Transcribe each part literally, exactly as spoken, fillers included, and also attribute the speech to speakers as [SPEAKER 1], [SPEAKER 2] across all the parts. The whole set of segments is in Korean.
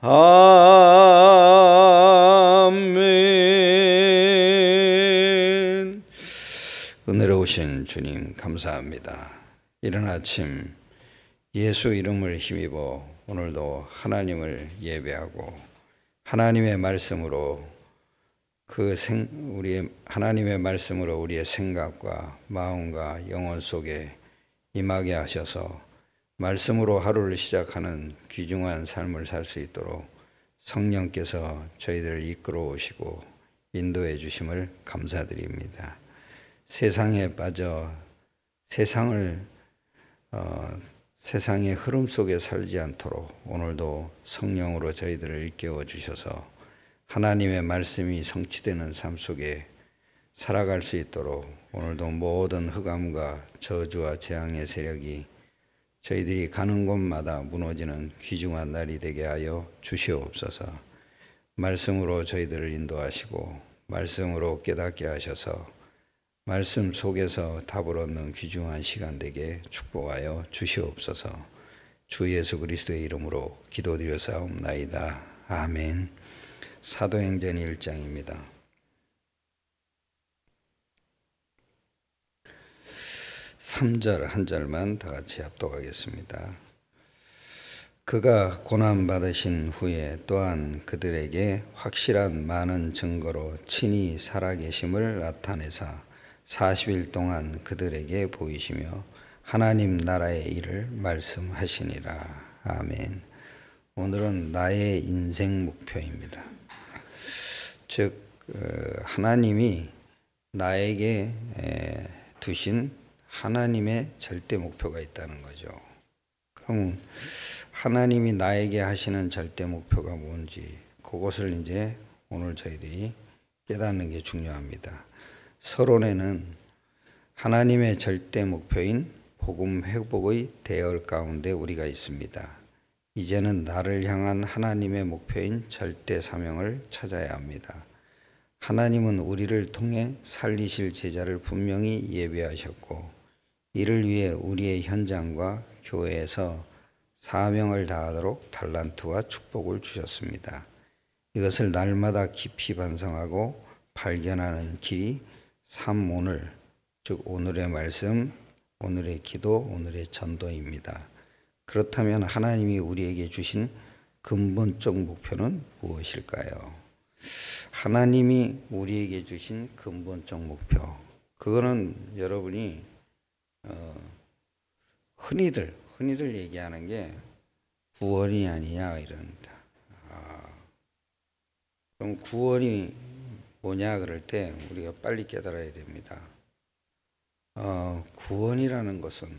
[SPEAKER 1] 아멘. 은혜로우신 주님 감사합니다. 이른 아침 예수 이름을 힘입어 오늘도 하나님을 예배하고 하나님의 말씀으로 그 생, 우리의 하나님의 말씀으로 우리의 생각과 마음과 영혼 속에 임하게 하셔서 말씀으로 하루를 시작하는 귀중한 삶을 살 수 있도록 성령께서 저희들을 이끌어 오시고 인도해 주심을 감사드립니다. 세상에 빠져 세상을 어, 세상의 흐름 속에 살지 않도록 오늘도 성령으로 저희들을 일깨워 주셔서 하나님의 말씀이 성취되는 삶 속에 살아갈 수 있도록 오늘도 모든 흑암과 저주와 재앙의 세력이 저희들이 가는 곳마다 무너지는 귀중한 날이 되게 하여 주시옵소서. 말씀으로 저희들을 인도하시고 말씀으로 깨닫게 하셔서 말씀 속에서 답을 얻는 귀중한 시간 되게 축복하여 주시옵소서. 주 예수 그리스도의 이름으로 기도드렸사옵나이다. 아멘. 사도행전 일 장입니다. 삼 절 한 절만 다 같이 합독하겠습니다. 그가 고난받으신 후에 또한 그들에게 확실한 많은 증거로 친히 살아계심을 나타내사 사십 일 동안 그들에게 보이시며 하나님 나라의 일을 말씀하시니라. 아멘. 오늘은 나의 인생 목표입니다. 즉 하나님이 나에게 두신 하나님의 절대 목표가 있다는 거죠. 그럼 하나님이 나에게 하시는 절대 목표가 뭔지 그것을 이제 오늘 저희들이 깨닫는 게 중요합니다. 서론에는 하나님의 절대 목표인 복음 회복의 대열 가운데 우리가 있습니다. 이제는 나를 향한 하나님의 목표인 절대 사명을 찾아야 합니다. 하나님은 우리를 통해 살리실 제자를 분명히 예비하셨고 이를 위해 우리의 현장과 교회에서 사명을 다하도록 달란트와 축복을 주셨습니다. 이것을 날마다 깊이 반성하고 발견하는 길이 삼 오늘, 즉 오늘의 말씀, 오늘의 기도, 오늘의 전도입니다. 그렇다면 하나님이 우리에게 주신 근본적 목표는 무엇일까요? 하나님이 우리에게 주신 근본적 목표, 그거는 여러분이 어, 흔히들 흔히들 얘기하는 게 구원이 아니냐 이럽니다. 아, 그럼 구원이 뭐냐 그럴 때 우리가 빨리 깨달아야 됩니다. 어, 구원이라는 것은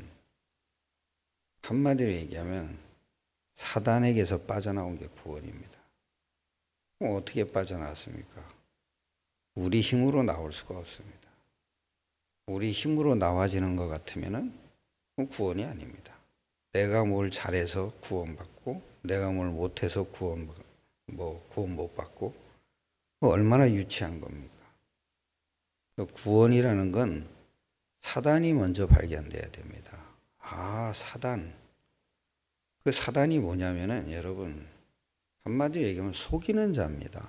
[SPEAKER 1] 한마디로 얘기하면 사단에게서 빠져나온 게 구원입니다. 어떻게 빠져나왔습니까? 우리 힘으로 나올 수가 없습니다. 우리 힘으로 나와지는 것 같으면은 구원이 아닙니다. 내가 뭘 잘해서 구원받고 내가 뭘 못해서 구원 뭐 구원 못 받고 얼마나 유치한 겁니까? 구원이라는 건 사단이 먼저 발견돼야 됩니다. 아, 사단. 그 사단이 뭐냐면은 여러분 한마디로 얘기하면 속이는 자입니다.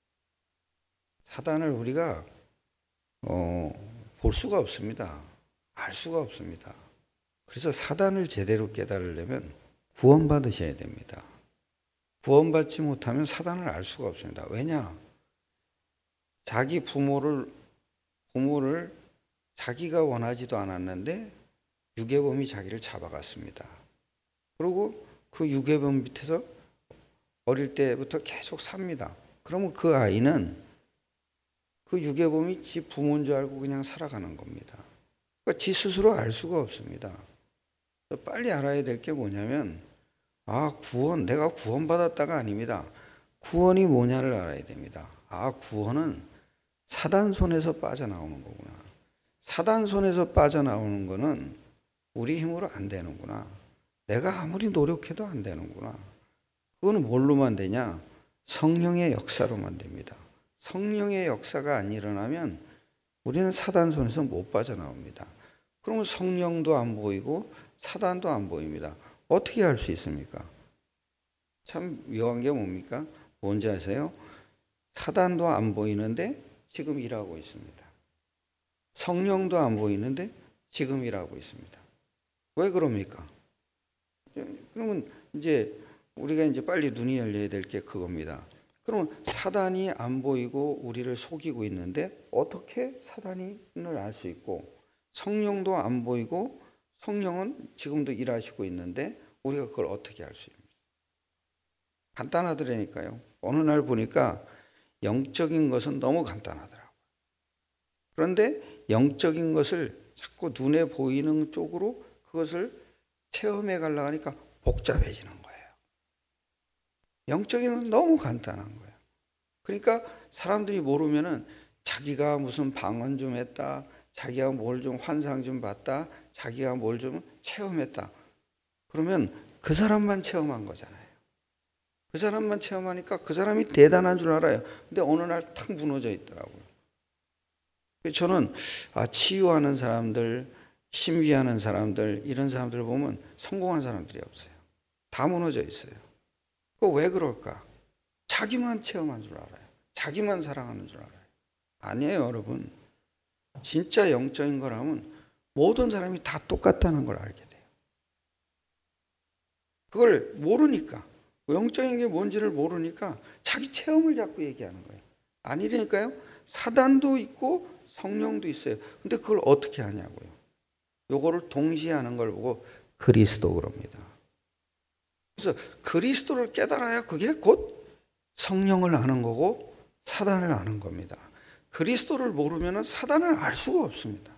[SPEAKER 1] 사단을 우리가 어, 볼 수가 없습니다. 알 수가 없습니다. 그래서 사단을 제대로 깨달으려면 구원받으셔야 됩니다. 구원받지 못하면 사단을 알 수가 없습니다. 왜냐? 자기 부모를 부모를 자기가 원하지도 않았는데 유괴범이 자기를 잡아갔습니다. 그리고 그 유괴범 밑에서 어릴 때부터 계속 삽니다. 그러면 그 아이는 그 유괴범이 지 부모인 줄 알고 그냥 살아가는 겁니다. 그러니까 지 스스로 알 수가 없습니다. 빨리 알아야 될 게 뭐냐면 아, 구원, 내가 구원받았다가 아닙니다. 구원이 뭐냐를 알아야 됩니다. 아, 구원은 사단 손에서 빠져나오는 거구나. 사단 손에서 빠져나오는 거는 우리 힘으로 안 되는구나. 내가 아무리 노력해도 안 되는구나. 그거는 뭘로만 되냐? 성령의 역사로만 됩니다. 성령의 역사가 안 일어나면 우리는 사단 손에서 못 빠져나옵니다. 그러면 성령도 안 보이고 사단도 안 보입니다. 어떻게 할 수 있습니까? 참 묘한 게 뭡니까? 뭔지 아세요? 사단도 안 보이는데 지금 일하고 있습니다. 성령도 안 보이는데 지금 일하고 있습니다. 왜 그럽니까? 그러면 이제 우리가 이제 빨리 눈이 열려야 될 게 그겁니다. 그러면 사단이 안 보이고 우리를 속이고 있는데 어떻게 사단을 알 수 있고, 성령도 안 보이고 성령은 지금도 일하시고 있는데 우리가 그걸 어떻게 알 수 있습니까? 간단하더라니까요. 어느 날 보니까 영적인 것은 너무 간단하더라고요. 그런데 영적인 것을 자꾸 눈에 보이는 쪽으로 그것을 체험해 가려고 하니까 복잡해지는 거예요. 영적인 건 너무 간단한 거예요. 그러니까 사람들이 모르면은 자기가 무슨 방언 좀 했다, 자기가 뭘 좀 환상 좀 봤다, 자기가 뭘 좀 체험했다. 그러면 그 사람만 체험한 거잖아요. 그 사람만 체험하니까 그 사람이 대단한 줄 알아요. 근데 어느 날 탁 무너져 있더라고요. 저는 아, 치유하는 사람들, 심리하는 사람들, 이런 사람들을 보면 성공한 사람들이 없어요. 다 무너져 있어요. 그 왜 그럴까? 자기만 체험한 줄 알아요. 자기만 사랑하는 줄 알아요. 아니에요, 여러분. 진짜 영적인 거라면 모든 사람이 다 똑같다는 걸 알게 돼요. 그걸 모르니까, 영적인 게 뭔지를 모르니까 자기 체험을 자꾸 얘기하는 거예요. 아니라니까요. 사단도 있고 성령도 있어요. 근데 그걸 어떻게 하냐고요. 요거를 동시에 하는 걸 보고 그리스도 그럽니다. 그래서 그리스도를 깨달아야 그게 곧 성령을 아는 거고 사단을 아는 겁니다. 그리스도를 모르면 사단을 알 수가 없습니다.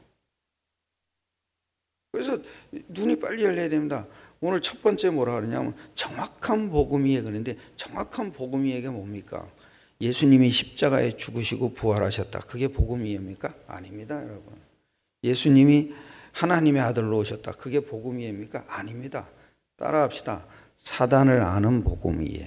[SPEAKER 1] 그래서 눈이 빨리 열려야 됩니다. 오늘 첫 번째 뭐라 그러냐면 정확한 복음 이해. 그런데 정확한 복음 이해가 뭡니까? 예수님이 십자가에 죽으시고 부활하셨다. 그게 복음 이해입니까? 아닙니다, 여러분. 예수님이 하나님의 아들로 오셨다. 그게 복음 이해입니까? 아닙니다. 따라합시다. 사단을 아는 복음 이해.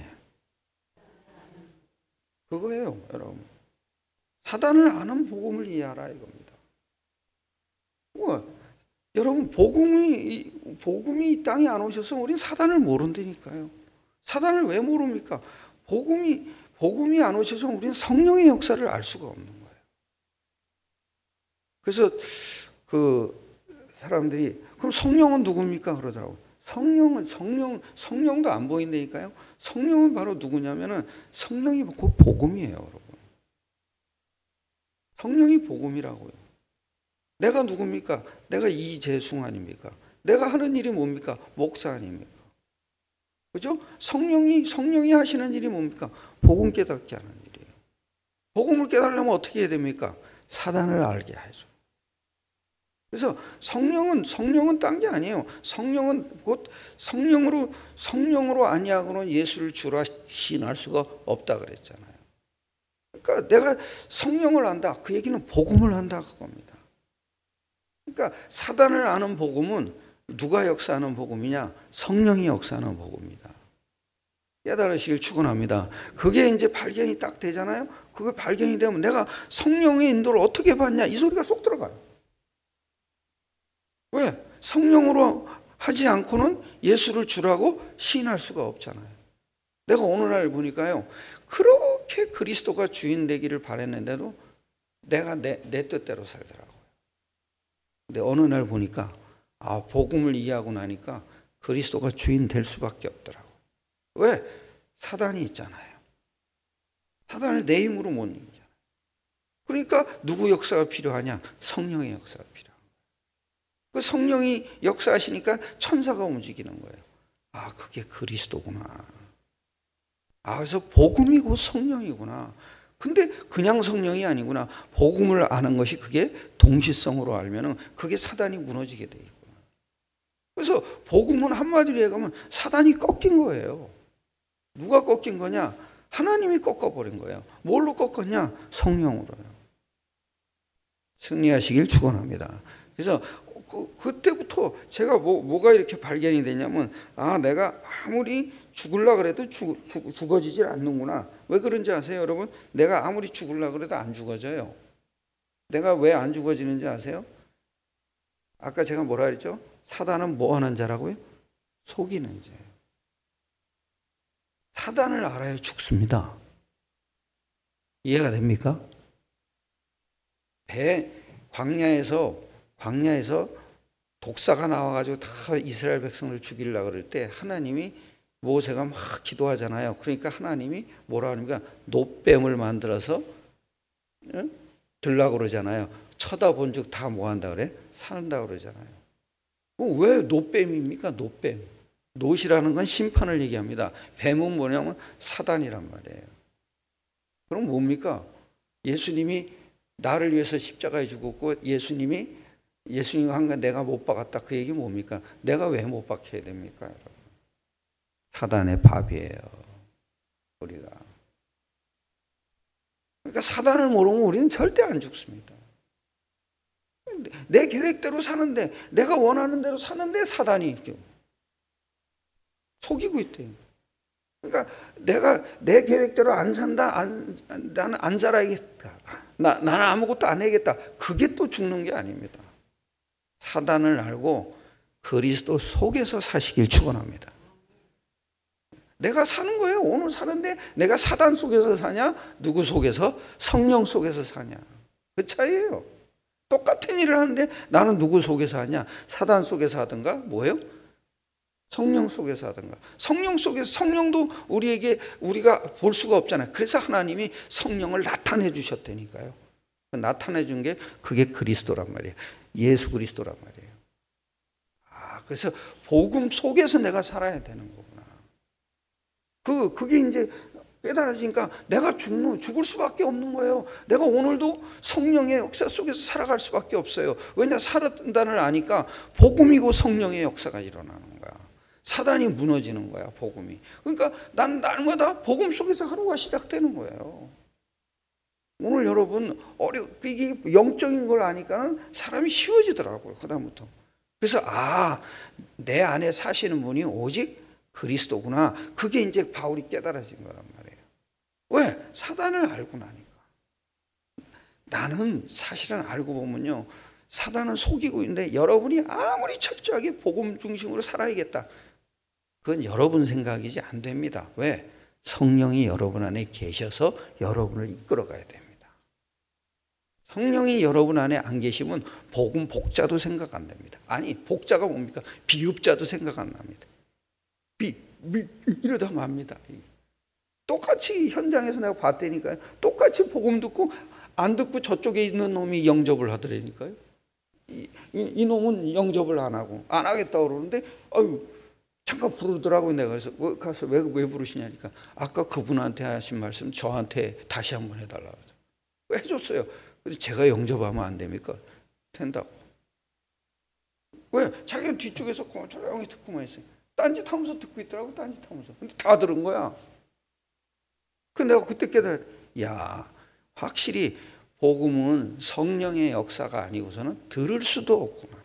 [SPEAKER 1] 그거예요, 여러분. 사단을 아는 복음을 이해하라 이겁니다. 우와, 여러분 복음이 복음이 이 땅에 안 오셔서 우리 사단을 모른다니까요. 사단을 왜 모릅니까? 복음이 복음이 안 오셔서 우리는 성령의 역사를 알 수가 없는 거예요. 그래서 그 사람들이 그럼 성령은 누굽니까? 그러더라고요. 성령은 성령 성령도 안 보인다니까요. 성령은 바로 누구냐면은 성령이 곧 복음이에요, 여러분. 성령이 복음이라고요. 내가 누굽니까? 내가 이재승 아닙니까? 내가 하는 일이 뭡니까? 목사 아닙니까? 그죠? 성령이 성령이 하시는 일이 뭡니까? 복음 깨닫게 하는 일이에요. 복음을 깨달으려면 어떻게 해야 됩니까? 사단을 알게 하죠. 그래서 성령은 성령은 딴 게 아니에요. 성령은 곧 성령으로 성령으로 아니하고는 예수를 주라 시인할 수가 없다 그랬잖아요. 그러니까 내가 성령을 안다. 그 얘기는 복음을 안다 그겁니다. 그러니까 사단을 아는 복음은 누가 역사하는 복음이냐? 성령이 역사하는 복음이다. 깨달으시길 축원합니다. 그게 이제 발견이 딱 되잖아요. 그게 발견이 되면 내가 성령의 인도를 어떻게 받냐? 이 소리가 쏙 들어가요. 왜? 성령으로 하지 않고는 예수를 주라고 시인할 수가 없잖아요. 내가 오늘날 보니까요. 그렇게 그리스도가 주인 되기를 바랬는데도 내가 내, 내 뜻대로 살더라고요. 근데 어느 날 보니까 아, 복음을 이해하고 나니까 그리스도가 주인 될 수밖에 없더라고요. 왜? 사단이 있잖아요. 사단을 내 힘으로 못 이기잖아요. 그러니까 누구 역사가 필요하냐? 성령의 역사가 필요한 거예요. 그 성령이 역사하시니까 천사가 움직이는 거예요. 아, 그게 그리스도구나. 아, 그래서 복음이고 성령이구나. 근데 그냥 성령이 아니구나. 복음을 아는 것이 그게 동시성으로 알면은 그게 사단이 무너지게 돼 있구나. 그래서 복음은 한마디로 얘기하면 사단이 꺾인 거예요. 누가 꺾인 거냐? 하나님이 꺾어버린 거예요. 뭘로 꺾었냐? 성령으로요. 승리하시길 축원합니다. 그래서 그, 그때부터 제가 뭐, 뭐가 이렇게 발견이 되냐면 아, 내가 아무리 죽으려고 그래도 죽, 죽, 죽어지질 않는구나. 왜 그런지 아세요, 여러분? 내가 아무리 죽으려고 그래도 안 죽어져요. 내가 왜 안 죽어지는지 아세요? 아까 제가 뭐라 그랬죠? 사단은 뭐 하는 자라고요? 속이는 자예요. 사단을 알아야 죽습니다. 이해가 됩니까? 배 광야에서 광야에서 독사가 나와가지고 다 이스라엘 백성을 죽이려고 그럴 때 하나님이 모세가 막 기도하잖아요. 그러니까 하나님이 뭐라 합니까? 놋뱀을 만들어서 응? 들라고 그러잖아요. 쳐다본즉 다 뭐 한다 그래? 산다 그러잖아요. 왜 놋뱀입니까? 놋뱀. 놋이라는 건 심판을 얘기합니다. 뱀은 뭐냐면 사단이란 말이에요. 그럼 뭡니까? 예수님이 나를 위해서 십자가에 죽었고 예수님이 예수님과 한가 내가 못 박았다. 그 얘기 뭡니까? 내가 왜 못 박혀야 됩니까? 여러분? 사단의 밥이에요. 우리가. 그러니까 사단을 모르면 우리는 절대 안 죽습니다. 내 계획대로 사는데 내가 원하는 대로 사는데 사단이 속이고 있대요. 그러니까 내가 내 계획대로 안 산다, 안, 나는 안 살아야겠다. 나, 나는 아무것도 안 해야겠다. 그게 또 죽는 게 아닙니다. 사단을 알고 그리스도 속에서 사시길 축원합니다. 내가 사는 거예요. 오늘 사는데 내가 사단 속에서 사냐? 누구 속에서? 성령 속에서 사냐? 그 차이예요. 똑같은 일을 하는데 나는 누구 속에서 하냐? 사단 속에서 하든가 뭐예요? 성령 속에서 하든가. 성령 속에서 성령도 우리에게 우리가 볼 수가 없잖아요. 그래서 하나님이 성령을 나타내 주셨다니까요. 나타내 준 게 그게 그리스도란 말이에요. 예수 그리스도란 말이에요. 아, 그래서 복음 속에서 내가 살아야 되는 거구나. 그 그게 이제 깨달아지니까 내가 죽는, 죽을 수밖에 없는 거예요. 내가 오늘도 성령의 역사 속에서 살아갈 수밖에 없어요. 왜냐? 살았다는 아니까 복음이고 성령의 역사가 일어나는 거야. 사단이 무너지는 거야, 복음이. 그러니까 난 날마다 복음 속에서 하루가 시작되는 거예요. 오늘 여러분, 어려, 이게 영적인 걸 아니까는 사람이 쉬워지더라고요, 그다음부터. 그래서, 아, 내 안에 사시는 분이 오직 그리스도구나. 그게 이제 바울이 깨달아진 거란 말이에요. 왜? 사단을 알고 나니까. 나는 사실은 알고 보면요, 사단은 속이고 있는데 여러분이 아무리 철저하게 복음 중심으로 살아야겠다. 그건 여러분 생각이지 안 됩니다. 왜? 성령이 여러분 안에 계셔서 여러분을 이끌어가야 됩니다. 성령이 여러분 안에 안 계시면 복음 복자도 생각 안 됩니다. 아니, 복자가 뭡니까? 비읍자도 생각 안 납니다. 비, 비 이러다 맙니다. 똑같이 현장에서 내가 봤다니까요. 똑같이 복음 듣고 안 듣고 저쪽에 있는 놈이 영접을 하더라니까요. 이, 이, 이 놈은 영접을 안 하고 안 하겠다고 그러는데 아유, 잠깐 부르더라고요. 내가 그래서 가서 왜, 왜 부르시냐니까 아까 그분한테 하신 말씀 저한테 다시 한번 해달라고 해줬어요. 그래서 제가 영접하면 안 됩니까? 된다고. 왜? 자기는 뒤쪽에서 조용히 듣고만 있어요. 딴짓 하면서 듣고 있더라고. 딴짓 하면서. 근데 다 들은 거야. 그 내가 그때 깨달아. 야, 확실히 복음은 성령의 역사가 아니고서는 들을 수도 없구나.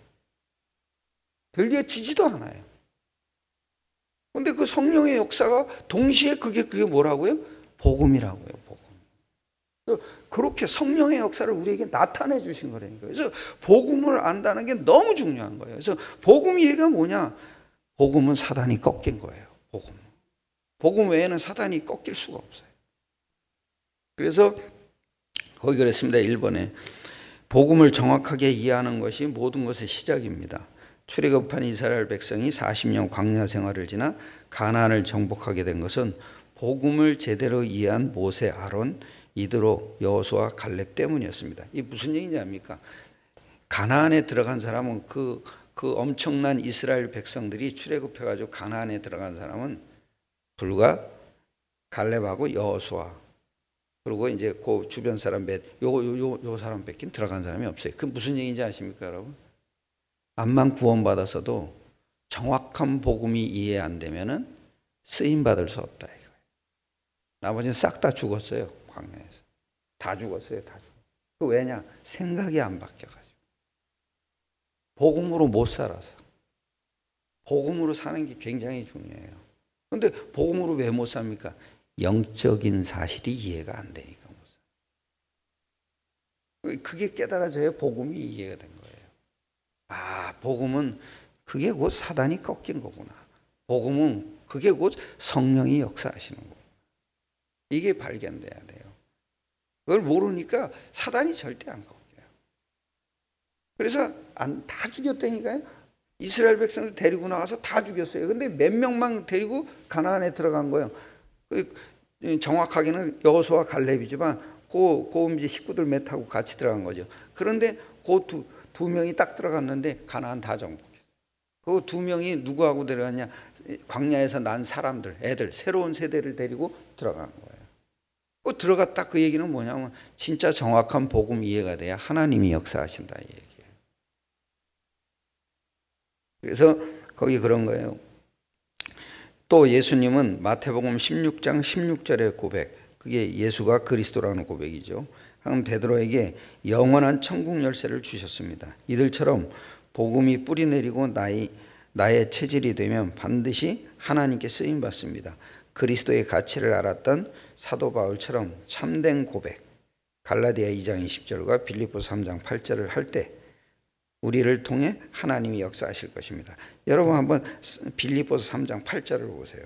[SPEAKER 1] 들려지지도 않아요. 근데 그 성령의 역사가 동시에 그게 그게 뭐라고요? 복음이라고요. 복음. 그렇게 성령의 역사를 우리에게 나타내 주신 거라니까요. 그래서 복음을 안다는 게 너무 중요한 거예요. 그래서 복음 얘기가 뭐냐? 복음은 사단이 꺾인 거예요. 복음. 복음 외에는 사단이 꺾일 수가 없어요. 그래서 거기 그랬습니다. 일 번에 복음을 정확하게 이해하는 것이 모든 것의 시작입니다. 출애굽한 이스라엘 백성이 사십 년 광야 생활을 지나 가나안을 정복하게 된 것은 복음을 제대로 이해한 모세, 아론, 이드로, 여호수아, 갈렙 때문이었습니다. 이게 무슨 얘기인지 압니까? 가나안에 들어간 사람은 그, 그 엄청난 이스라엘 백성들이 출애굽해가지고 가나안에 들어간 사람은 불과 갈렙하고 여호수아 그리고 이제 그 주변 사람 몇, 요, 요, 요, 요 사람 뺏긴 들어간 사람이 없어요. 그 무슨 얘기인지 아십니까, 여러분? 암만 구원받았어도 정확한 복음이 이해 안 되면은 쓰임 받을 수 없다 이거예요. 나머지는 싹 다 죽었어요. 광야에서 다 죽었어요. 다 죽었어요. 그 왜냐? 생각이 안 바뀌어가지고 복음으로 못 살아서. 복음으로 사는 게 굉장히 중요해요. 근데 복음으로 왜 못 삽니까? 영적인 사실이 이해가 안 되니까 못 사. 그게 깨달아져야 복음이 이해가 된 거예요. 아, 복음은 그게 곧 사단이 꺾인 거구나. 복음은 그게 곧 성령이 역사하시는 거예요. 이게 발견돼야 돼요. 그걸 모르니까 사단이 절대 안 꺾여요. 그래서 안, 다 죽였다니까요. 이스라엘 백성을 데리고 나가서 다 죽였어요. 근데 몇 명만 데리고 가나안에 들어간 거예요. 정확하게는 여호수아 갈렙이지만 그, 그 이제 식구들 몇하고 같이 들어간 거죠. 그런데 그 두, 두 명이 딱 들어갔는데 가나안 다 정복했어요. 그 두 명이 누구하고 들어갔냐? 광야에서 난 사람들, 애들, 새로운 세대를 데리고 들어간 거예요. 그 들어갔다 그 얘기는 뭐냐면 진짜 정확한 복음 이해가 돼야 하나님이 역사하신다 이 얘기예요. 그래서 거기 그런 거예요. 또 예수님은 마태복음 십육 장 십육 절의 고백, 그게 예수가 그리스도라는 고백이죠. 한 베드로에게 영원한 천국 열쇠를 주셨습니다. 이들처럼 복음이 뿌리 내리고 나의, 나의 체질이 되면 반드시 하나님께 쓰임 받습니다. 그리스도의 가치를 알았던 사도 바울처럼 참된 고백, 갈라디아 이 장 이십 절과 빌립보서 삼 장 팔 절을 할 때 우리를 통해 하나님이 역사하실 것입니다. 여러분 한번 빌립보서 삼 장 팔 절을 보세요.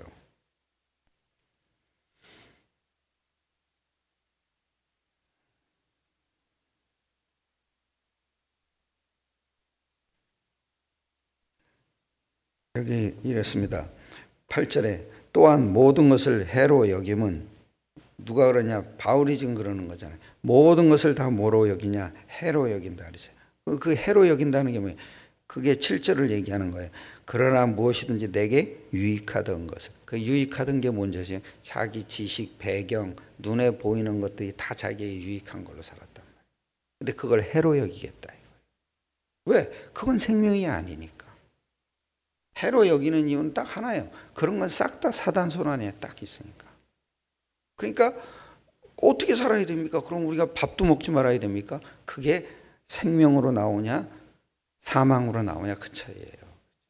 [SPEAKER 1] 여기 이랬습니다. 팔 절에 또한 모든 것을 해로 여김은, 누가 그러냐? 바울이 지금 그러는 거잖아요. 모든 것을 다 뭐로 여기냐? 해로 여긴다 그랬어요. 그 해로 여긴다는 게 뭐예요? 그게 칠 절을 얘기하는 거예요. 그러나 무엇이든지 내게 유익하던 것을. 그 유익하던 게 뭔지, 자기 지식, 배경, 눈에 보이는 것들이 다 자기에게 유익한 걸로 살았단 말이에요. 근데 그걸 해로 여기겠다 이거예요. 왜? 그건 생명이 아니니까. 해로 여기는 이유는 딱 하나예요. 그런 건 싹 다 사단 손 안에 딱 있으니까. 그러니까 어떻게 살아야 됩니까? 그럼 우리가 밥도 먹지 말아야 됩니까? 그게 생명으로 나오냐 사망으로 나오냐 그 차이예요.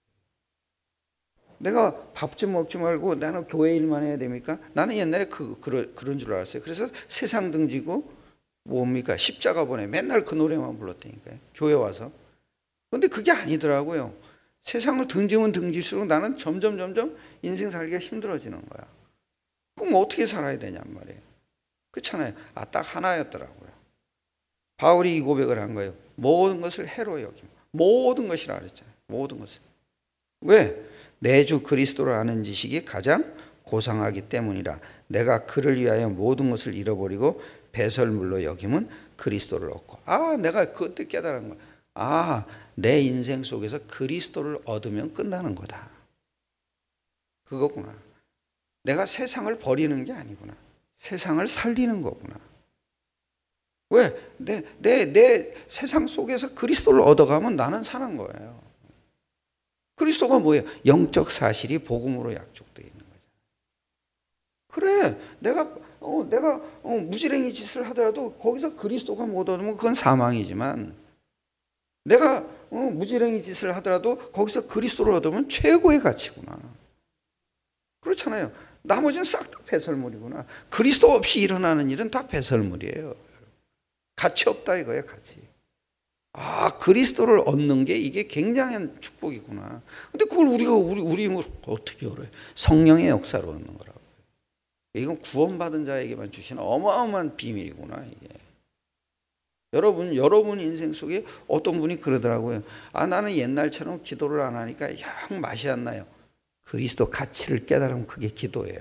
[SPEAKER 1] 내가 밥 좀 먹지 말고 나는 교회 일만 해야 됩니까? 나는 옛날에 그, 그런, 그런 줄 알았어요. 그래서 세상 등지고 뭡니까? 십자가 보내 맨날 그 노래만 불렀다니까요. 교회 와서. 근데 그게 아니더라고요. 세상을 등지면 등질수록 나는 점점 점점 인생 살기가 힘들어지는 거야. 그럼 어떻게 살아야 되냔 말이에요. 그렇잖아요. 아, 딱 하나였더라고요. 바울이 이 고백을 한 거예요. 모든 것을 해로 여김. 모든 것이라 그랬잖아요. 모든 것을. 왜? 내 주 그리스도를 아는 지식이 가장 고상하기 때문이라. 내가 그를 위하여 모든 것을 잃어버리고 배설물로 여김은 그리스도를 얻고. 아, 내가 그때 깨달은 거야. 아, 내 인생 속에서 그리스도를 얻으면 끝나는 거다. 그거구나. 내가 세상을 버리는 게 아니구나. 세상을 살리는 거구나. 왜? 내, 내, 내 세상 속에서 그리스도를 얻어가면 나는 사는 거예요. 그리스도가 뭐예요? 영적 사실이 복음으로 약속되어 있는 거죠. 그래, 내가, 어, 내가 어, 무지랭이 짓을 하더라도 거기서 그리스도가 못 얻으면 그건 사망이지만, 내가 어, 무지랭이 짓을 하더라도 거기서 그리스도를 얻으면 최고의 가치구나. 그렇잖아요. 나머지는 싹 다 배설물이구나. 그리스도 없이 일어나는 일은 다 배설물이에요. 가치 없다 이거예요, 가치. 아, 그리스도를 얻는 게 이게 굉장한 축복이구나. 근데 그걸 우리가 우리 우리 어떻게 알아요? 성령의 역사로 얻는 거라고. 이건 구원받은 자에게만 주시는 어마어마한 비밀이구나 이게. 여러분, 여러분 인생 속에 어떤 분이 그러더라고요. 아, 나는 옛날처럼 기도를 안 하니까 영 맛이 안 나요. 그리스도 가치를 깨달으면 그게 기도예요.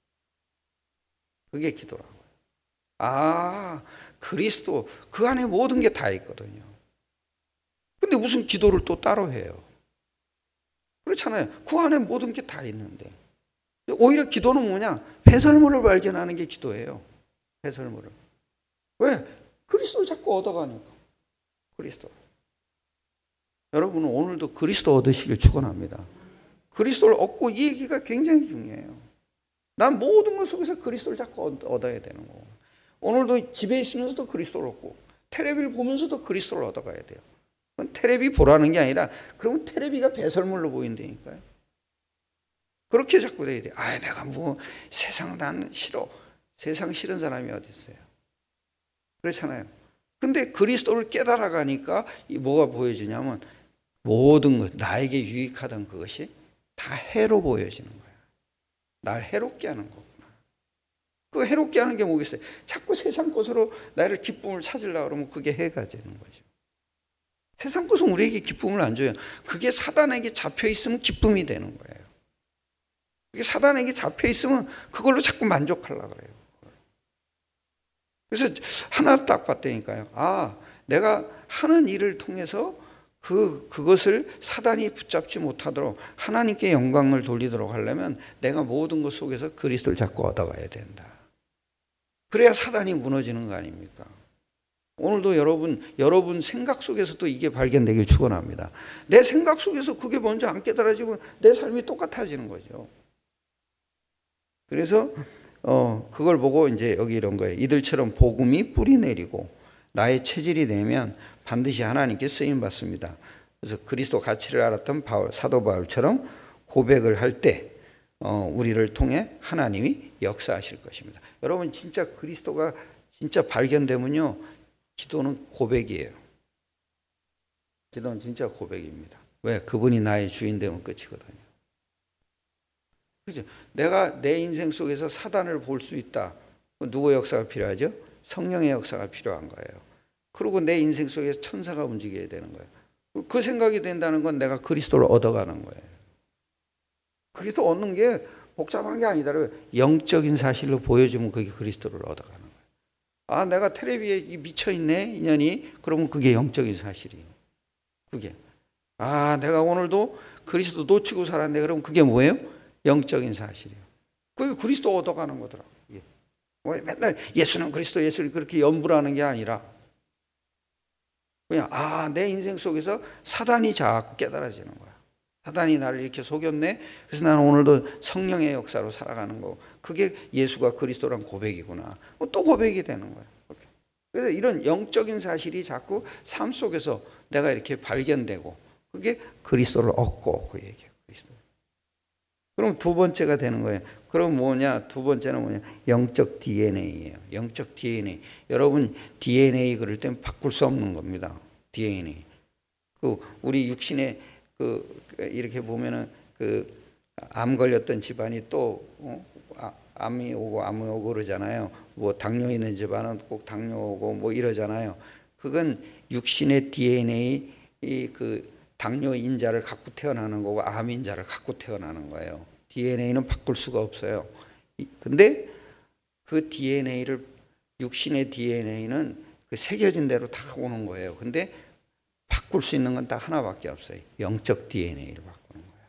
[SPEAKER 1] 그게 기도라고요. 아, 그리스도 그 안에 모든 게 다 있거든요. 근데 무슨 기도를 또 따로 해요? 그렇잖아요. 그 안에 모든 게 다 있는데. 오히려 기도는 뭐냐? 배설물을 발견하는 게 기도예요. 배설물을. 왜? 그리스도를 자꾸 얻어가니까. 그리스도. 여러분은 오늘도 그리스도 얻으시길 축원합니다. 그리스도를 얻고 이 얘기가 굉장히 중요해요. 난 모든 것 속에서 그리스도를 자꾸 얻어야 되는 거고. 오늘도 집에 있으면서도 그리스도를 얻고 텔레비를 보면서도 그리스도를 얻어가야 돼요. 그건 텔레비 보라는 게 아니라 그러면 텔레비가 배설물로 보인다니까요. 그렇게 자꾸 돼야 돼. 아, 내가 뭐 세상 난 싫어. 세상 싫은 사람이 어디 있어요. 그렇잖아요. 근데 그리스도를 깨달아가니까 뭐가 보여지냐면 모든 것, 나에게 유익하던 그것이 다 해로 보여지는 거예요. 날 해롭게 하는 거구나. 그 해롭게 하는 게 뭐겠어요? 자꾸 세상 것으로 나를 기쁨을 찾으려고 그러면 그게 해가 되는 거죠. 세상 것은 우리에게 기쁨을 안 줘요. 그게 사단에게 잡혀 있으면 기쁨이 되는 거예요. 그게 사단에게 잡혀 있으면 그걸로 자꾸 만족하려고 그래요. 그래서 하나 딱 봤다니까요. 아, 내가 하는 일을 통해서 그, 그것을 사단이 붙잡지 못하도록 하나님께 영광을 돌리도록 하려면 내가 모든 것 속에서 그리스도를 자꾸 얻어가야 된다. 그래야 사단이 무너지는 거 아닙니까? 오늘도 여러분, 여러분 생각 속에서도 이게 발견되길 축원합니다. 내 생각 속에서 그게 먼저 안 깨달아지고 내 삶이 똑같아지는 거죠. 그래서 어, 그걸 보고 이제 여기 이런 거예요. 이들처럼 복음이 뿌리 내리고 나의 체질이 되면 반드시 하나님께 쓰임 받습니다. 그래서 그리스도 가치를 알았던 바울, 사도 바울처럼 고백을 할 때 어, 우리를 통해 하나님이 역사하실 것입니다. 여러분 진짜 그리스도가 진짜 발견되면요, 기도는 고백이에요. 기도는 진짜 고백입니다. 왜? 그분이 나의 주인 되면 끝이거든요. 그죠? 내가 내 인생 속에서 사단을 볼 수 있다. 누구의 역사가 필요하죠? 성령의 역사가 필요한 거예요. 그리고 내 인생 속에서 천사가 움직여야 되는 거예요. 그 생각이 된다는 건 내가 그리스도를 얻어가는 거예요. 그리스도 얻는 게 복잡한 게 아니다. 영적인 사실로 보여주면 그게 그리스도를 얻어가는 거예요. 아, 내가 텔레비에 미쳐있네, 인연이. 그러면 그게 영적인 사실이에요. 그게. 아, 내가 오늘도 그리스도 놓치고 살았네. 그러면 그게 뭐예요? 영적인 사실이에요. 그게 그리스도 얻어가는 거더라고요. 맨날 예수는 그리스도, 예수는 그렇게 연불하는 게 아니라 그냥 아, 내 인생 속에서 사단이 자꾸 깨달아지는 거야. 사단이 나를 이렇게 속였네. 그래서 나는 오늘도 성령의 역사로 살아가는 거. 그게 예수가 그리스도란 고백이구나. 또 고백이 되는 거야. 그래서 이런 영적인 사실이 자꾸 삶 속에서 내가 이렇게 발견되고 그게 그리스도를 얻고 그 얘기예요. 그리스도. 그럼 두 번째가 되는 거예요. 그럼 뭐냐? 두 번째는 뭐냐? 영적 디엔에이예요. 영적 디엔에이. 여러분 디엔에이 그럴 땐 바꿀 수 없는 겁니다. 디엔에이. 그 우리 육신에 그 이렇게 보면은 그 암 걸렸던 집안이 또 어? 아, 암이 오고 암이 오고 그러잖아요. 뭐 당뇨 있는 집안은 꼭 당뇨 오고 뭐 이러잖아요. 그건 육신의 디엔에이 이 그 당뇨 인자를 갖고 태어나는 거고 암 인자를 갖고 태어나는 거예요. 디엔에이는 바꿀 수가 없어요. 근데 그 디엔에이를 육신의 디엔에이는 그 새겨진 대로 다 오는 거예요. 근데 바꿀 수 있는 건 딱 하나밖에 없어요. 영적 디엔에이를 바꾸는 거야.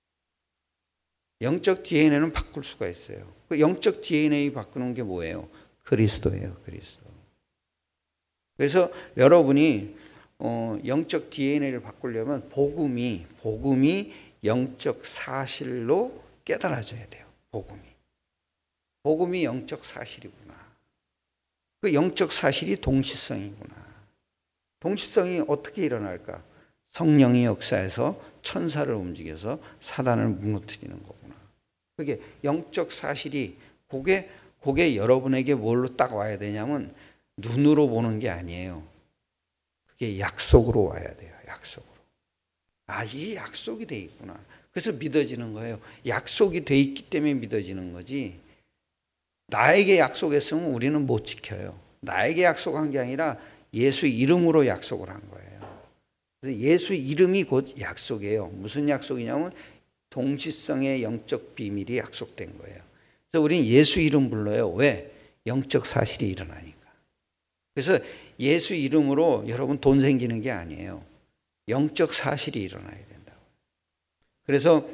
[SPEAKER 1] 영적 디엔에이는 바꿀 수가 있어요. 그 영적 디엔에이 바꾸는 게 뭐예요? 그리스도예요. 그리스도. 그래서 여러분이 어, 영적 디엔에이를 바꾸려면 복음이 복음이 영적 사실로 깨달아져야 돼요. 복음이. 복음이 영적 사실이구나. 그 영적 사실이 동시성이구나. 동시성이 어떻게 일어날까? 성령의 역사에서 천사를 움직여서 사단을 무너뜨리는 거구나. 그게 영적 사실이 그게 그게 여러분에게 뭘로 딱 와야 되냐면 눈으로 보는 게 아니에요. 그게 약속으로 와야 돼요. 약속으로. 아, 이 약속이 돼 있구나. 그래서 믿어지는 거예요. 약속이 돼 있기 때문에 믿어지는 거지. 나에게 약속했으면 우리는 못 지켜요. 나에게 약속한 게 아니라 예수 이름으로 약속을 한 거예요. 그래서 예수 이름이 곧 약속이에요. 무슨 약속이냐면 동시성의 영적 비밀이 약속된 거예요. 그래서 우리는 예수 이름 불러요. 왜? 영적 사실이 일어나니까. 그래서 예수 이름으로 여러분 돈 생기는 게 아니에요. 영적 사실이 일어나야 된다고. 그래서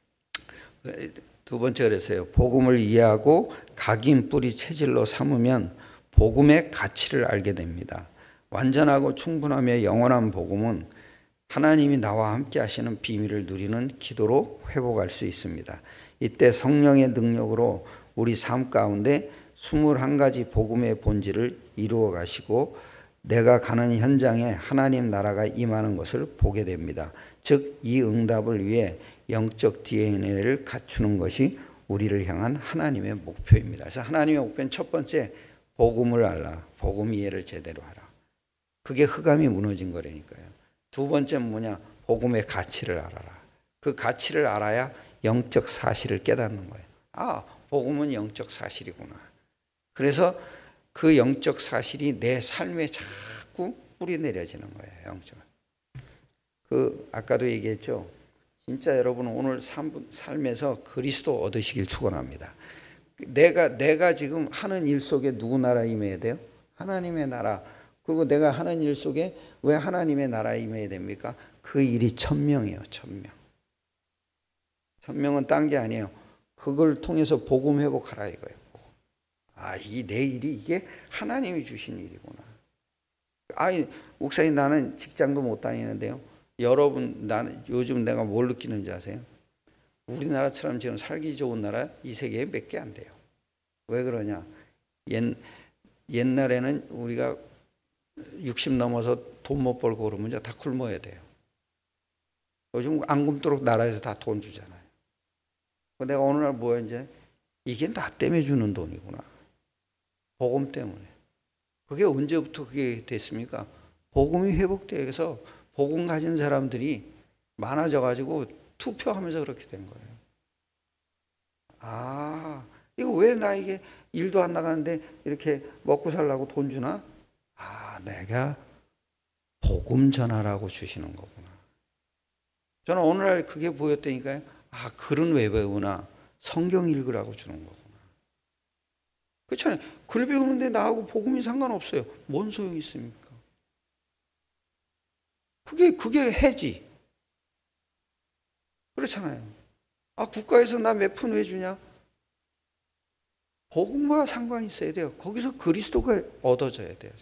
[SPEAKER 1] 두 번째 그랬어요. 복음을 이해하고 각인 뿌리 체질로 삼으면 복음의 가치를 알게 됩니다. 완전하고 충분하며 영원한 복음은 하나님이 나와 함께 하시는 비밀을 누리는 기도로 회복할 수 있습니다. 이때 성령의 능력으로 우리 삶 가운데 스물한 가지 복음의 본질을 이루어 가시고 내가 가는 현장에 하나님 나라가 임하는 것을 보게 됩니다. 즉 이 응답을 위해 영적 디엔에이를 갖추는 것이 우리를 향한 하나님의 목표입니다. 그래서 하나님의 목표는 첫 번째 복음을 알라. 복음 이해를 제대로 하라. 그게 흑암이 무너진 거라니까요. 두 번째는 뭐냐? 복음의 가치를 알아라. 그 가치를 알아야 영적 사실을 깨닫는 거예요. 아, 복음은 영적 사실이구나. 그래서 그 영적 사실이 내 삶에 자꾸 뿌리 내려지는 거예요. 영적. 그 아까도 얘기했죠. 진짜 여러분 오늘 삶에서 그리스도 얻으시길 축원합니다. 내가 내가 지금 하는 일 속에 누구 나라 임해야 돼요? 하나님의 나라. 그리고 내가 하는 일 속에 왜 하나님의 나라 임해야 됩니까? 그 일이 천명이에요. 천명. 천명은 딴 게 아니에요. 그걸 통해서 복음 회복하라 이거예요. 아, 이 내 일이 이게 하나님이 주신 일이구나. 아니, 목사님 나는 직장도 못 다니는데요. 여러분, 나는 요즘 내가 뭘 느끼는지 아세요? 우리나라처럼 지금 살기 좋은 나라 이 세계에 몇 개 안 돼요. 왜 그러냐? 옛, 옛날에는 우리가 육십 넘어서 돈 못 벌고 그러면 이제 다 굶어야 돼요. 요즘 안 굶도록 나라에서 다 돈 주잖아요. 내가 어느 날 뭐야 이제 이게 나 때문에 주는 돈이구나. 복음 때문에. 그게 언제부터 그게 됐습니까? 복음이 회복돼서 복음 가진 사람들이 많아져가지고 투표하면서 그렇게 된 거예요. 아, 이거 왜 나에게 일도 안 나가는데 이렇게 먹고 살라고 돈 주나? 아, 내가 복음 전하라고 주시는 거구나. 저는 오늘날 그게 보였다니까요. 아, 글은 왜 배우나? 성경 읽으라고 주는 거구나. 그렇잖아요. 글 배우는데 나하고 복음이 상관없어요. 뭔 소용이 있습니까? 그게, 그게 해지. 그렇잖아요. 아, 국가에서 나 몇 푼 왜 주냐? 복음과 상관이 있어야 돼요. 거기서 그리스도가 얻어져야 돼요.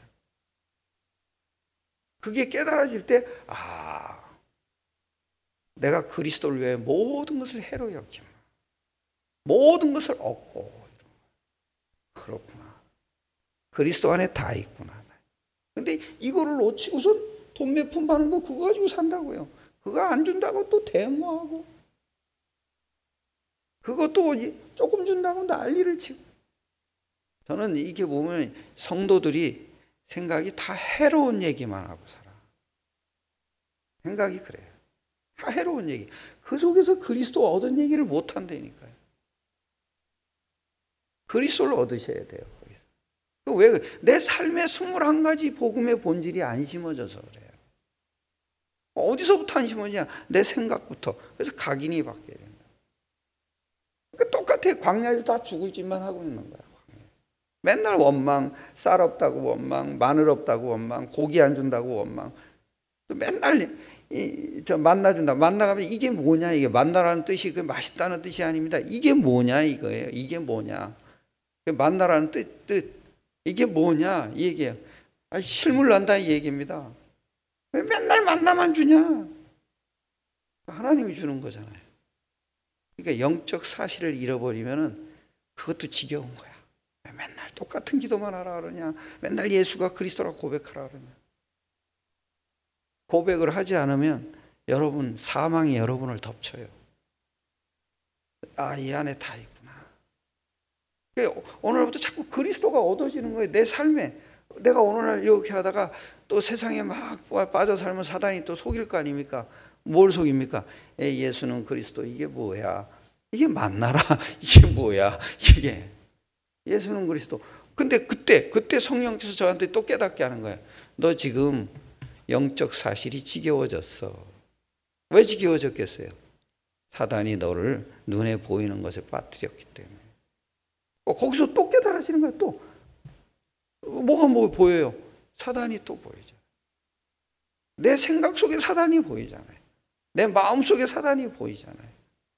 [SPEAKER 1] 그게 깨달아질 때, 아, 내가 그리스도를 위해 모든 것을 해로 여김. 모든 것을 얻고. 그렇구나. 그리스도 안에 다 있구나. 근데 이거를 놓치고선 돈 몇 푼 받는 거 그거 가지고 산다고요. 그거 안 준다고 또 데모하고. 그것도 조금 준다고 난리를 치고. 저는 이게 보면 성도들이 생각이 다 해로운 얘기만 하고 살아. 생각이 그래요. 다 해로운 얘기. 그 속에서 그리스도 얻은 얘기를 못 한다니까요. 그리스도를 얻으셔야 돼요. 거기서. 왜? 내 삶의 스물한 가지 복음의 본질이 안 심어져서 그래요. 어디서부터 안 심어지냐? 내 생각부터. 그래서 각인이 바뀌어야 된다. 그러니까 똑같아. 광야에서 다 죽을 짓만 하고 있는 거야. 맨날 원망, 쌀 없다고 원망, 마늘 없다고 원망, 고기 안 준다고 원망. 또 맨날 이, 저 만나 준다. 만나 가면 이게 뭐냐? 이게 만나라는 뜻이 그 맛있다는 뜻이 아닙니다. 이게 뭐냐 이거예요. 이게 뭐냐? 만나라는 뜻, 뜻 이게 뭐냐 이 얘기예요. 아, 실물 난다 이 얘기입니다. 왜 맨날 만나만 주냐? 하나님이 주는 거잖아요. 그러니까 영적 사실을 잃어버리면은 그것도 지겨운 거야. 왜 맨날 똑같은 기도만 하라 그러냐? 맨날 예수가 그리스도라고 고백하라 그러냐? 고백을 하지 않으면 여러분 사망이 여러분을 덮쳐요. 아, 이 안에 다 있구나. 오늘부터 자꾸 그리스도가 얻어지는 거예요. 내 삶에. 내가 오늘날 이렇게 하다가 또 세상에 막 빠져 살면 사단이 또 속일 거 아닙니까? 뭘 속입니까? 에이, 예수는 그리스도. 이게 뭐야? 이게 만나라. 이게 뭐야? 이게 예수는 그리스도. 근데 그때 그때 성령께서 저한테 또 깨닫게 하는 거예요. 너 지금 영적 사실이 지겨워졌어. 왜 지겨워졌겠어요? 사단이 너를 눈에 보이는 것에 빠뜨렸기 때문에. 거기서 또 깨달아지는 거야. 또 뭐가 뭐 보여요? 사단이 또 보이죠. 내 생각 속에 사단이 보이잖아요. 내 마음 속에 사단이 보이잖아요.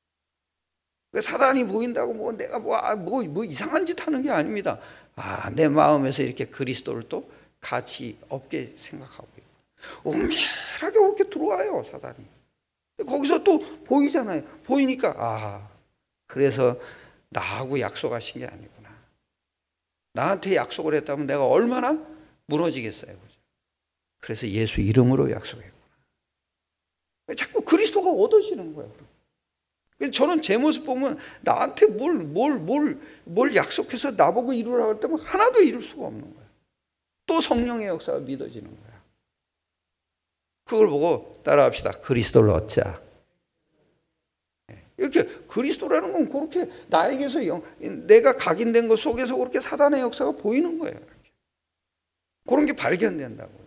[SPEAKER 1] 사단이 보인다고 뭐 내가 뭐, 뭐, 뭐 이상한 짓 하는 게 아닙니다. 아, 내 마음에서 이렇게 그리스도를 또 가치 없게 생각하고 있고 은밀하게 그렇게 들어와요, 사단이. 거기서 또 보이잖아요. 보이니까 아, 그래서 나하고 약속하신 게 아니구나. 나한테 약속을 했다면 내가 얼마나 무너지겠어요. 그래서 예수 이름으로 약속했구나. 자꾸 그리스도가 얻어지는 거예요. 저는 제 모습 보면 나한테 뭘, 뭘, 뭘, 뭘 약속해서 나보고 이루라고 했다면 하나도 이룰 수가 없는 거예요. 또 성령의 역사가 믿어지는 거야. 그걸 보고 따라합시다. 그리스도를 얻자. 이렇게 그리스도라는 건 그렇게 나에게서 영, 내가 각인된 것 속에서 그렇게 사단의 역사가 보이는 거예요. 이렇게. 그런 게 발견된다고요.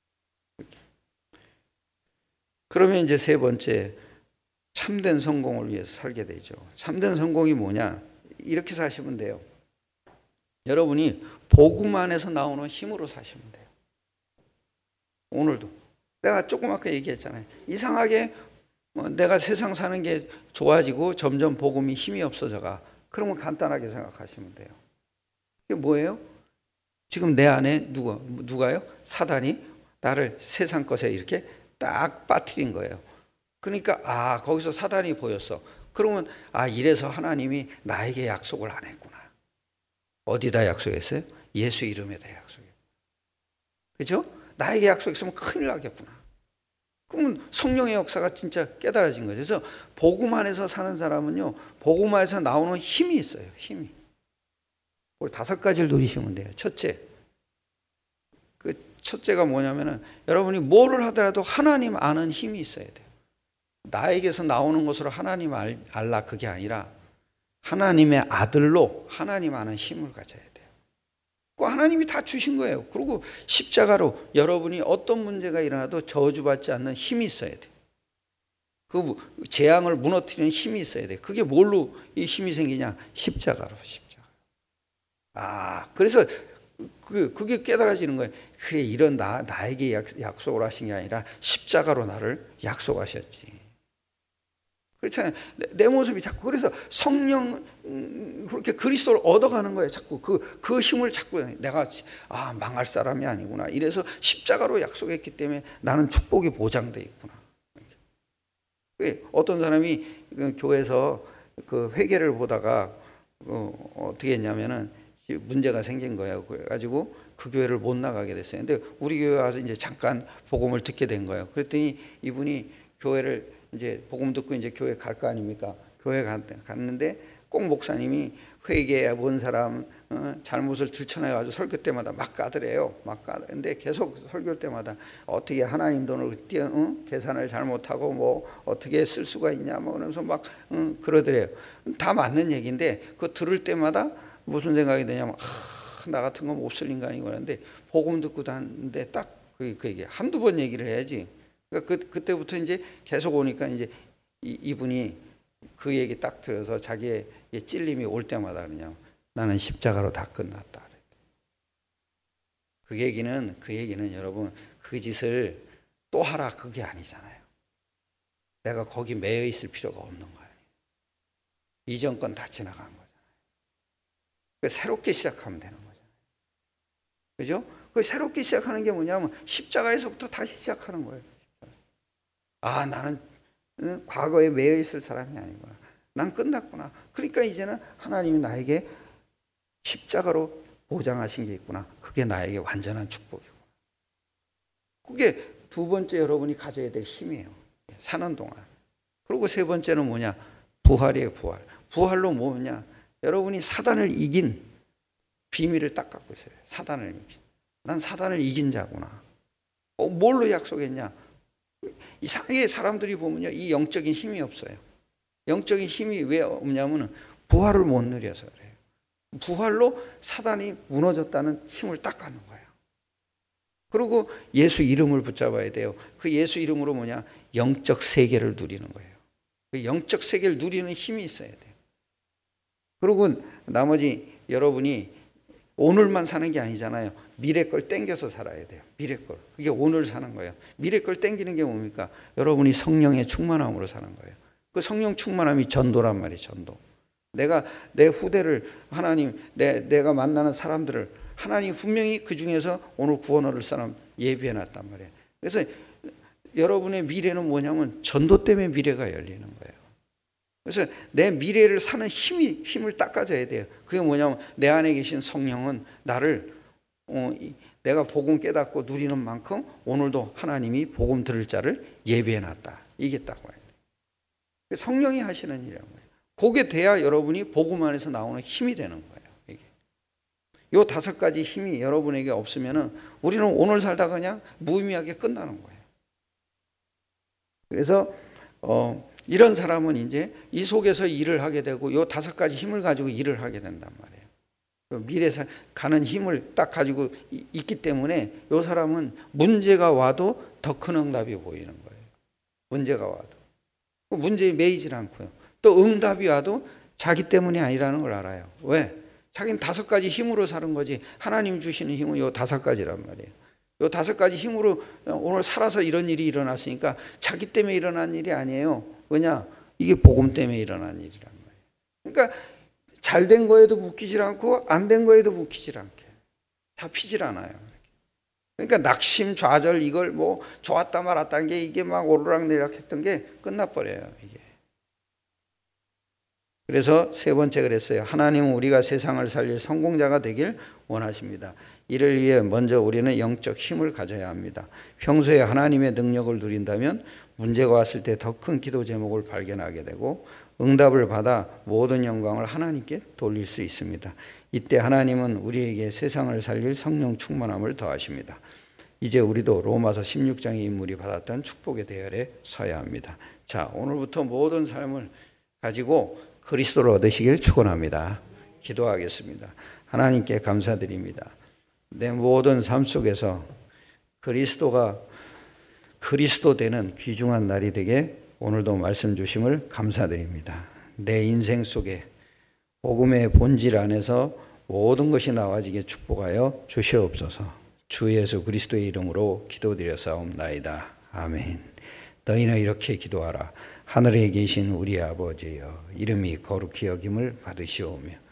[SPEAKER 1] 그러면 이제 세 번째, 참된 성공을 위해서 살게 되죠. 참된 성공이 뭐냐? 이렇게 사시면 돼요. 여러분이 복음 안에서 나오는 힘으로 사시면 돼요. 오늘도 내가 조금 아까 얘기했잖아요. 이상하게 뭐 내가 세상 사는 게 좋아지고 점점 복음이 힘이 없어져가. 그러면 간단하게 생각하시면 돼요. 이게 뭐예요? 지금 내 안에 누가, 누가요? 사단이 나를 세상 것에 이렇게 딱 빠뜨린 거예요. 그러니까 아, 거기서 사단이 보였어. 그러면 아, 이래서 하나님이 나에게 약속을 안 했구나. 어디다 약속했어요? 예수 이름에다 약속했어요. 그죠? 나에게 약속했으면 큰일 나겠구나. 그러면 성령의 역사가 진짜 깨달아진 거죠. 그래서 복음 안에서 사는 사람은요, 복음 안에서 나오는 힘이 있어요. 힘이. 우리 다섯 가지를 누리시면 돼요. 첫째, 그 첫째가 뭐냐면은 여러분이 뭐를 하더라도 하나님 아는 힘이 있어야 돼요. 나에게서 나오는 것으로 하나님 알, 알라 그게 아니라 하나님의 아들로 하나님 아는 힘을 가져야 돼요. 그 하나님이 다 주신 거예요. 그리고 십자가로 여러분이 어떤 문제가 일어나도 저주받지 않는 힘이 있어야 돼요. 그 재앙을 무너뜨리는 힘이 있어야 돼요. 그게 뭘로 이 힘이 생기냐? 십자가로, 십자가. 아, 그래서 그, 그게 깨달아지는 거예요. 그래, 이런 나, 나에게 약, 약속을 하신 게 아니라 십자가로 나를 약속하셨지. 그렇잖아요. 내, 내 모습이 자꾸 그래서 성령 음, 그렇게 그리스도를 얻어가는 거예요. 자꾸 그, 그 힘을 자꾸 내가 아 망할 사람이 아니구나. 이래서 십자가로 약속했기 때문에 나는 축복이 보장돼 있구나. 어떤 사람이 그 교회에서 그 회개를 보다가 어, 어떻게 했냐면은 문제가 생긴 거예요. 그래가지고 그 교회를 못 나가게 됐어요. 근데 우리 교회 와서 이제 잠깐 복음을 듣게 된 거예요. 그랬더니 이분이 교회를 이제 복음 듣고 이제 교회 갈 거 아닙니까? 교회 갔는데 꼭 목사님이 회개해 본 사람 어, 잘못을 들춰내가지고 설교 때마다 막 까더래요. 막 까는데 계속 설교 때마다 어떻게 하나님 돈을 띄어, 어? 계산을 잘못하고 뭐 어떻게 쓸 수가 있냐 뭐 그러면서 막 어, 그러더래요. 다 맞는 얘기인데 그거 들을 때마다 무슨 생각이 드냐면 아, 나 같은 건 못 쓸 인간이고 그러는데 복음 듣고 다는데 딱 그 그 얘기 한두 번 얘기를 해야지. 그러니까 그 그때부터 이제 계속 오니까 이제 이, 이분이 그 얘기 딱 들어서 자기의 찔림이 올 때마다 그냥 나는 십자가로 다 끝났다. 그 얘기는 그 얘기는 여러분 그 짓을 또 하라 그게 아니잖아요. 내가 거기 매여 있을 필요가 없는 거예요. 이전 건 다 지나간 거잖아요. 그러니까 새롭게 시작하면 되는 거잖아요. 그죠? 그 새롭게 시작하는 게 뭐냐면 십자가에서부터 다시 시작하는 거예요. 아, 나는 과거에 매여 있을 사람이 아니구나. 난 끝났구나. 그러니까 이제는 하나님이 나에게 십자가로 보장하신 게 있구나. 그게 나에게 완전한 축복이구나. 그게 두 번째 여러분이 가져야 될 힘이에요. 사는 동안. 그리고 세 번째는 뭐냐? 부활이에요, 부활. 부활로 뭐냐? 여러분이 사단을 이긴 비밀을 딱 갖고 있어요. 사단을 이긴. 난 사단을 이긴 자구나. 어, 뭘로 약속했냐? 이상하게 사람들이 보면요, 이 영적인 힘이 없어요. 영적인 힘이 왜 없냐면 부활을 못 누려서 그래요. 부활로 사단이 무너졌다는 힘을 딱 갖는 거예요. 그리고 예수 이름을 붙잡아야 돼요. 그 예수 이름으로 뭐냐? 영적 세계를 누리는 거예요. 그 영적 세계를 누리는 힘이 있어야 돼요. 그리고 나머지 여러분이 오늘만 사는 게 아니잖아요. 미래 걸 땡겨서 살아야 돼요. 미래 걸. 그게 오늘 사는 거예요. 미래 걸 땡기는 게 뭡니까? 여러분이 성령의 충만함으로 사는 거예요. 그 성령 충만함이 전도란 말이에요. 전도. 내가 내 후대를 하나님, 내, 내가 만나는 사람들을 하나님 분명히 그 중에서 오늘 구원 얻을 사람 예비해 놨단 말이에요. 그래서 여러분의 미래는 뭐냐면 전도 때문에 미래가 열리는 거예요. 그래서 내 미래를 사는 힘이, 힘을 딱 가져야 돼요. 그게 뭐냐면 내 안에 계신 성령은 나를 어, 내가 복음 깨닫고 누리는 만큼 오늘도 하나님이 복음 들을 자를 예비해 놨다. 이게 딱 와야 돼요. 성령이 하시는 일이라는 거예요. 그게 돼야 여러분이 복음 안에서 나오는 힘이 되는 거예요. 이게. 요 다섯 가지 힘이 여러분에게 없으면은 우리는 오늘 살다가 그냥 무의미하게 끝나는 거예요. 그래서 어, 이런 사람은 이제 이 속에서 일을 하게 되고 요 다섯 가지 힘을 가지고 일을 하게 된단 말이에요. 미래 가는 힘을 딱 가지고 있기 때문에 요 사람은 문제가 와도 더 큰 응답이 보이는 거예요. 문제가 와도. 문제에 매이질 않고요. 또 응답이 와도 자기 때문이 아니라는 걸 알아요. 왜? 자기는 다섯 가지 힘으로 사는 거지. 하나님 주시는 힘은 요 다섯 가지란 말이에요. 요 다섯 가지 힘으로 오늘 살아서 이런 일이 일어났으니까 자기 때문에 일어난 일이 아니에요. 왜냐? 이게 복음 때문에 일어난 일이란 말이에요. 그러니까 잘 된 거에도 묶이질 않고 안 된 거에도 묶이질 않게 잡히질 않아요. 그러니까 낙심, 좌절 이걸 뭐 좋았다 말았다는 게 이게 막 오르락내리락 했던 게 끝나버려요. 이게. 그래서 세 번째 그랬어요. 하나님은 우리가 세상을 살릴 성공자가 되길 원하십니다. 이를 위해 먼저 우리는 영적 힘을 가져야 합니다. 평소에 하나님의 능력을 누린다면 문제가 왔을 때 더 큰 기도 제목을 발견하게 되고 응답을 받아 모든 영광을 하나님께 돌릴 수 있습니다. 이때 하나님은 우리에게 세상을 살릴 성령 충만함을 더하십니다. 이제 우리도 로마서 십육 장의 인물이 받았던 축복의 대열에 서야 합니다. 자, 오늘부터 모든 삶을 가지고 그리스도를 얻으시길 축원합니다. 기도하겠습니다. 하나님께 감사드립니다. 내 모든 삶 속에서 그리스도가 그리스도 되는 귀중한 날이 되게 오늘도 말씀 주심을 감사드립니다. 내 인생 속에 복음의 본질 안에서 모든 것이 나와지게 축복하여 주시옵소서. 주 예수 그리스도의 이름으로 기도드렸사옵나이다. 아멘. 너희는 이렇게 기도하라. 하늘에 계신 우리 아버지여, 이름이 거룩히 여김을 받으시오며